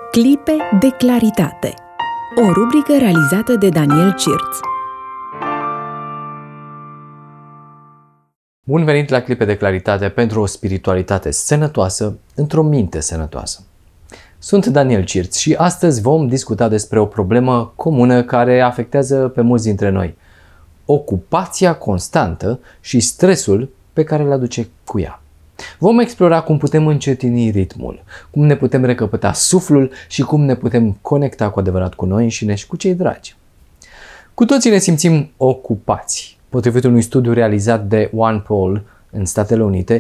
Clipe de claritate. O rubrică realizată de Daniel Cirț. Bun venit la Clipe de claritate pentru o spiritualitate sănătoasă într-o minte sănătoasă. Sunt Daniel Cirț și astăzi vom discuta despre o problemă comună care afectează pe mulți dintre noi. Ocupația constantă și stresul pe care îl aduce cu ea. Vom explora cum putem încetini ritmul, cum ne putem recăpăta suflul și cum ne putem conecta cu adevărat cu noi înșine și cu cei dragi. Cu toții ne simțim ocupați. Potrivit unui studiu realizat de OnePoll în Statele Unite,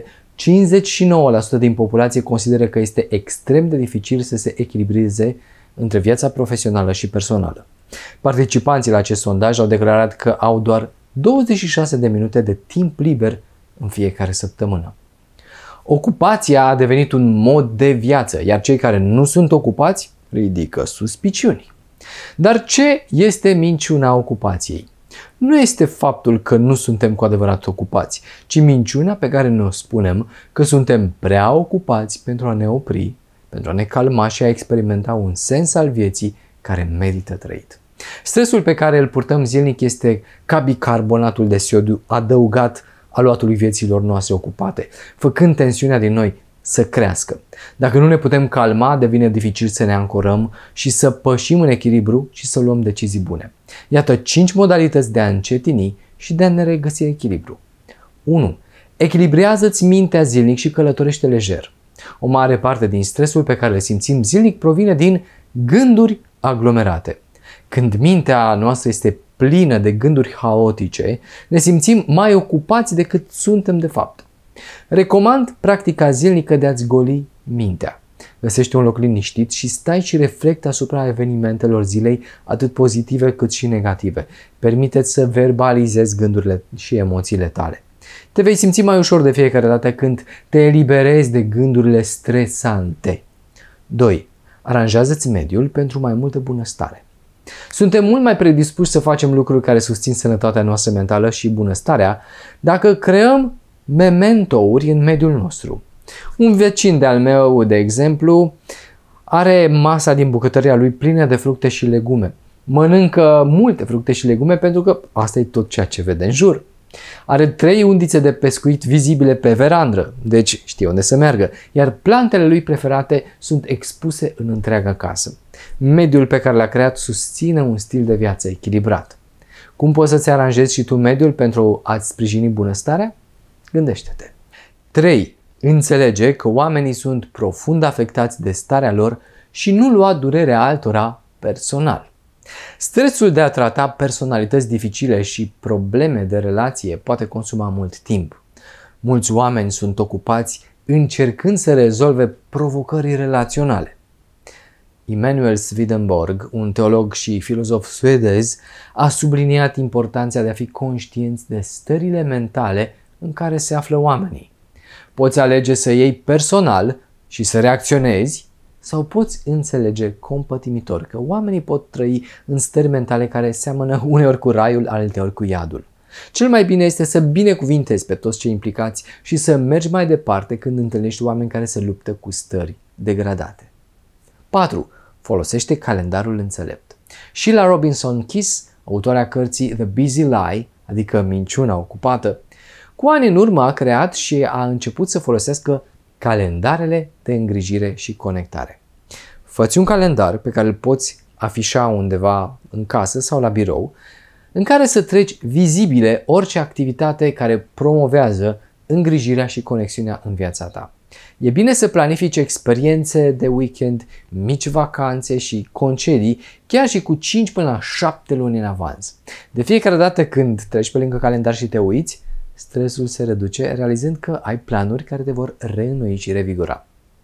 59% din populație consideră că este extrem de dificil să se echilibreze între viața profesională și personală. Participanții la acest sondaj au declarat că au doar 26 de minute de timp liber în fiecare săptămână. Ocupația a devenit un mod de viață, iar cei care nu sunt ocupați ridică suspiciuni. Dar ce este minciuna ocupației? Nu este faptul că nu suntem cu adevărat ocupați, ci minciuna pe care ne-o spunem că suntem prea ocupați pentru a ne opri, pentru a ne calma și a experimenta un sens al vieții care merită trăit. Stresul pe care îl purtăm zilnic este ca bicarbonatul de sodiu adăugat aluatului vieților noastre ocupate, făcând tensiunea din noi să crească. Dacă nu ne putem calma, devine dificil să ne ancorăm și să pășim în echilibru și să luăm decizii bune. Iată 5 modalități de a încetini și de a ne regăsi echilibru. 1. Echilibrează-ți mintea zilnic și călătorește lejer. O mare parte din stresul pe care îl simțim zilnic provine din gânduri aglomerate. Când mintea noastră este plină de gânduri haotice, ne simțim mai ocupați decât suntem de fapt. Recomand practica zilnică de a-ți goli mintea. Găsește un loc liniștit și stai și reflectă asupra evenimentelor zilei, atât pozitive cât și negative. Permite-ți să verbalizezi gândurile și emoțiile tale. Te vei simți mai ușor de fiecare dată când te eliberezi de gândurile stresante. 2. Aranjează-ți mediul pentru mai multă bunăstare. Suntem mult mai predispuși să facem lucruri care susțin sănătatea noastră mentală și bunăstarea dacă creăm mementouri în mediul nostru. Un vecin de-al meu, de exemplu, are masa din bucătăria lui plină de fructe și legume. Mănâncă multe fructe și legume pentru că asta e tot ceea ce vede în jur. Are 3 undițe de pescuit vizibile pe verandă, deci știe unde să meargă, iar plantele lui preferate sunt expuse în întreaga casă. Mediul pe care l-a creat susține un stil de viață echilibrat. Cum poți să-ți aranjezi și tu mediul pentru a-ți sprijini bunăstarea? Gândește-te. 3. Înțelege că oamenii sunt profund afectați de starea lor și nu lua durerea altora personal. Stresul de a trata personalități dificile și probleme de relație poate consuma mult timp. Mulți oameni sunt ocupați încercând să rezolve provocări relaționale. Immanuel Swedenborg, un teolog și filozof suedez, a subliniat importanța de a fi conștienți de stările mentale în care se află oamenii. Poți alege să iei personal și să reacționezi, sau poți înțelege compătimitor că oamenii pot trăi în stări mentale care seamănă uneori cu raiul, alteori cu iadul. Cel mai bine este să binecuvintezi pe toți cei implicați și să mergi mai departe când întâlnești oameni care se luptă cu stări degradate. 4. Folosește calendarul înțelept. Sheila Robinson Kiss, autoarea cărții The Busy Lie, adică minciuna ocupată, cu ani în urmă a creat și a început să folosească calendarele de îngrijire și conectare. Fă-ți un calendar pe care îl poți afișa undeva în casă sau la birou, în care să treci vizibile orice activitate care promovează îngrijirea și conexiunea în viața ta. E bine să planifici experiențe de weekend, mici vacanțe și concedii, chiar și cu 5 până la 7 luni în avans. De fiecare dată când treci pe lângă calendar și te uiți, stresul se reduce, realizând că ai planuri care te vor reînnoi și revigora.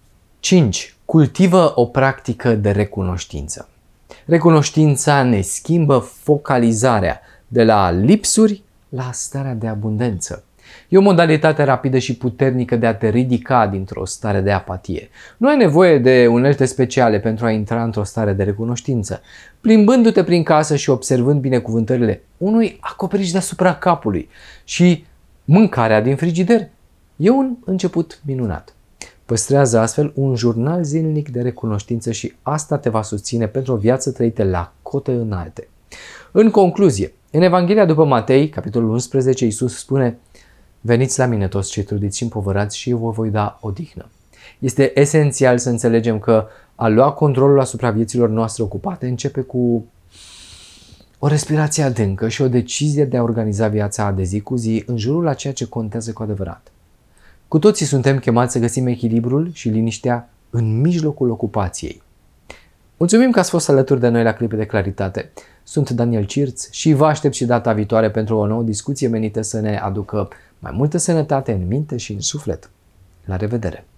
5. Cultivă o practică de recunoștință. Recunoștința ne schimbă focalizarea de la lipsuri la starea de abundență. E o modalitate rapidă și puternică de a te ridica dintr-o stare de apatie. Nu ai nevoie de unelte speciale pentru a intra într-o stare de recunoștință. Plimbându-te prin casă și observând binecuvântările unui acoperiș deasupra capului și mâncarea din frigider, e un început minunat. Păstrează astfel un jurnal zilnic de recunoștință și asta te va susține pentru o viață trăită la cote înalte. În concluzie, în Evanghelia după Matei, capitolul 11, Iisus spune: veniți la mine toți cei trudiți și împovărați și eu vă voi da odihnă. Este esențial să înțelegem că a lua controlul asupra vieților noastre ocupate începe cu o respirație adâncă și o decizie de a organiza viața de zi cu zi în jurul a ceea ce contează cu adevărat. Cu toții suntem chemați să găsim echilibrul și liniștea în mijlocul ocupației. Mulțumim că ați fost alături de noi la Clipe de Claritate. Sunt Daniel Cirț și vă aștept și data viitoare pentru o nouă discuție menită să ne aducă mai multă sănătate în minte și în suflet. La revedere!